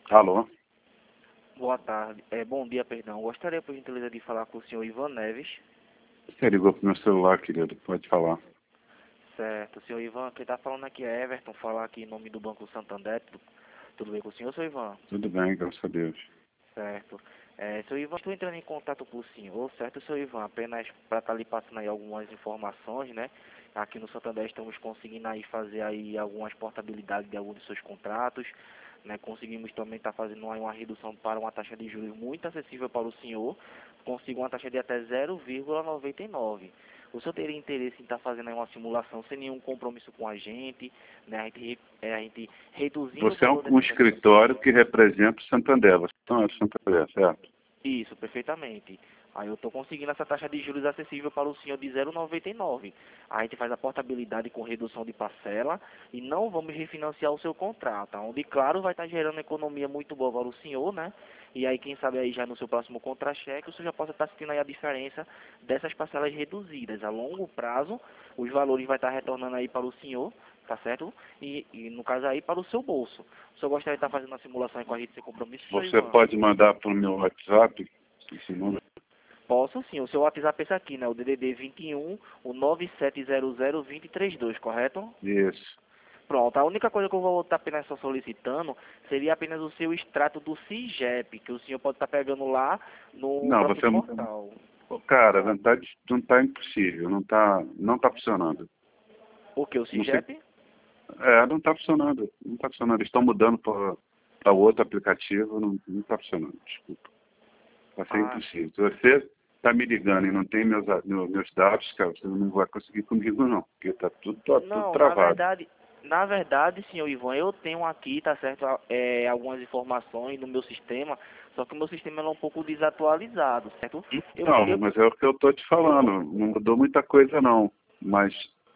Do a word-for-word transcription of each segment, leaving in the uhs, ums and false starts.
Alô? Boa tarde. É, bom dia, perdão. Gostaria, por gentileza, de falar com o senhor Ivan Neves. Você ligou pro meu celular, querido. Pode falar. Certo. Senhor Ivan, quem está falando aqui é Everton, falar aqui em nome do Banco Santander. Tudo, tudo bem com o senhor, senhor Ivan? Tudo bem, graças a Deus. Certo. É, senhor Ivan, estou entrando em contato com o senhor, certo, senhor Ivan? Apenas para estar lhe passando aí algumas informações, né? Aqui no Santander estamos conseguindo aí fazer aí algumas portabilidades de alguns dos seus contratos, né? Conseguimos também estar fazendo aí uma redução para uma taxa de juros muito acessível para o senhor. Consigo uma taxa de até zero vírgula noventa e nove. O senhor teria interesse em estar fazendo aí uma simulação sem nenhum compromisso com a gente, né? A gente, é, a gente reduzindo o Você é um, valor um dessa taxa. escritório que representa o Santander. Você não é do Santander, certo? Isso, perfeitamente. Aí eu estou conseguindo essa taxa de juros acessível para o senhor de zero vírgula noventa e nove. A gente faz a portabilidade com redução de parcela e não vamos refinanciar o seu contrato, onde, claro, vai estar gerando economia muito boa para o senhor, né? E aí, quem sabe aí já no seu próximo contra-cheque, o senhor já possa estar sentindo aí a diferença dessas parcelas reduzidas. A longo prazo, os valores vai estar retornando aí para o senhor, tá certo? E, e no caso aí, para o seu bolso. O senhor gostaria de estar fazendo uma simulação aí com a gente sem compromisso, senhor Você Ivan? pode mandar para o meu WhatsApp esse número? Posso sim, o seu WhatsApp é esse aqui, né? O D D D vinte e um, o nove sete zero zero dois zero três dois, correto? Isso. Pronto, a única coisa que eu vou estar apenas só solicitando seria apenas o seu extrato do SIGEP, que o senhor pode estar pegando lá no Não, próprio você não... portal. Cara, não está não tá impossível. Não está não tá funcionando. O que, o Não sei... SIGEP? É, não está funcionando. Não está funcionando. Eles estão mudando para outro aplicativo. Não está funcionando, desculpa. Vai ser Ah, impossível. Se você está me ligando e não tem meus, meus dados, cara, você não vai conseguir comigo não, porque está tudo, tá tudo não, na travado. verdade, na verdade, senhor Ivan, eu tenho aqui, tá certo, é, algumas informações no meu sistema, só que o meu sistema é um pouco desatualizado, certo? Eu, Não, eu, mas é o que eu estou te falando, não mudou muita coisa não, mas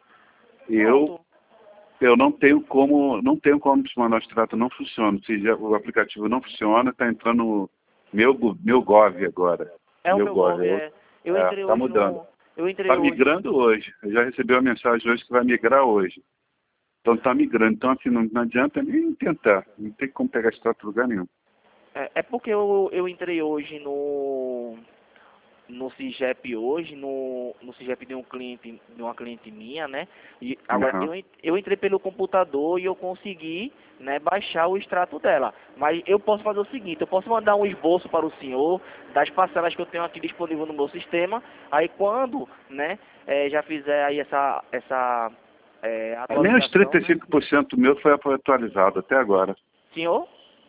eu pronto. eu não tenho como, não tenho como te mandar o extrato, não funciona. Se já, o aplicativo não funciona, está entrando meu, meu Gov agora. É o Meu meu Gov, Gov, eu, é. Eu é, entrei tá hoje mudando. no. Eu entrei Está hoje. migrando hoje. Eu já recebi uma mensagem hoje que vai migrar hoje. Então está migrando. Então, assim, não, não adianta nem tentar. Não tem como pegar extrato em lugar nenhum. É, é porque eu, eu entrei hoje no. No SIGEP hoje, no, no SIGEP de um cliente, de uma cliente minha, né? E agora Uhum. eu, en- eu entrei pelo computador e eu consegui, né, baixar o extrato dela. Mas eu posso fazer o seguinte, eu posso mandar um esboço para o senhor das parcelas que eu tenho aqui disponível no meu sistema. Aí quando, né, eh, já fizer aí essa, essa eh, Nem os atualização, né? trinta e cinco por cento meu foi atualizado até agora. Senhor?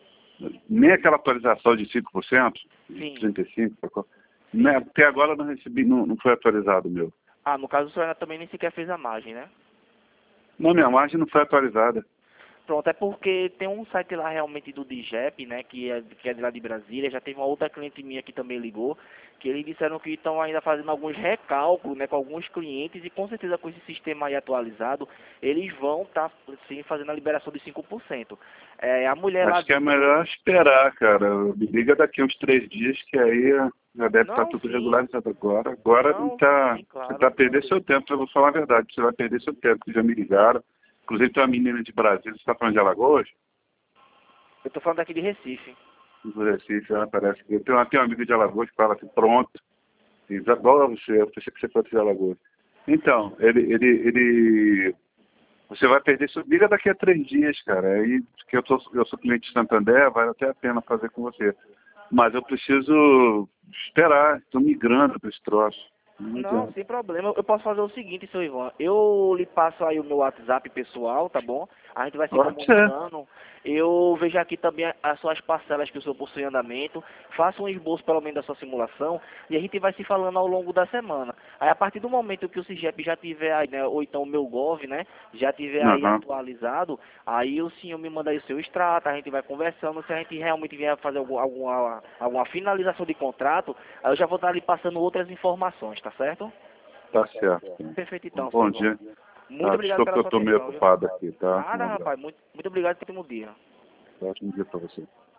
Nem aquela atualização de cinco por cento, de Sim, trinta e cinco por cento, né, sim. até agora eu não recebi, não, não foi atualizado o meu. Ah, no caso o senhor ainda também nem sequer fez a margem, né? Não, minha margem não foi atualizada. Pronto, é porque tem um site lá realmente do DIGEP, né, que é, que é de lá de Brasília, já teve uma outra cliente minha que também ligou, que eles disseram que estão ainda fazendo alguns recálculos, né, com alguns clientes, e com certeza com esse sistema aí atualizado, eles vão estar, sim, fazendo a liberação de cinco por cento. É, a mulher lá Acho que é disse que... melhor esperar, cara. Me liga daqui uns três dias, que aí já deve estar Não, tudo sim, regularizado agora. Agora não não, tá. sim, Você claro. está perdendo seu tempo, eu vou falar a verdade. Você vai perder seu tempo, que já me ligaram. Inclusive tem uma menina de Brasília, você está falando de Alagoas? Eu tô falando aqui de Recife. Do Recife, ela parece que. Eu tenho, tenho um amigo de Alagoas que fala assim, pronto. Diz, igual a você, eu pensei que você fosse de Alagoas. Então, ele, ele, ele. Você vai perder seu. Liga daqui a três dias, cara. Aí, que eu sou, eu sou cliente de Santander, vale até a pena fazer com você. Mas eu preciso esperar, estou migrando para esse troço. Não Não, adianta. sem problema. Eu posso fazer o seguinte, seu Ivan. Eu lhe passo aí o meu WhatsApp pessoal, tá bom? A gente vai se Pode ser. comunicando. Eu vejo aqui também as suas parcelas que o senhor possui em andamento. Faça um esboço pelo menos da sua simulação e a gente vai se falando ao longo da semana. Aí a partir do momento que o SIGEP já tiver aí, né, ou então o meu Gov, né, já tiver aí Aham. atualizado, aí o senhor me manda aí o seu extrato, a gente vai conversando. Se a gente realmente vier fazer algum, alguma, alguma finalização de contrato, aí eu já vou estar lhe passando outras informações, tá certo? Tá certo. Perfeito Um então, seu bom Ivan. dia. Muito Tá, obrigado desculpa que pela eu sua estou meio atenção, viu? ocupado aqui, tá? Um Nada, abraço. rapaz. Muito, muito obrigado por ter um dia. Ótimo dia para você.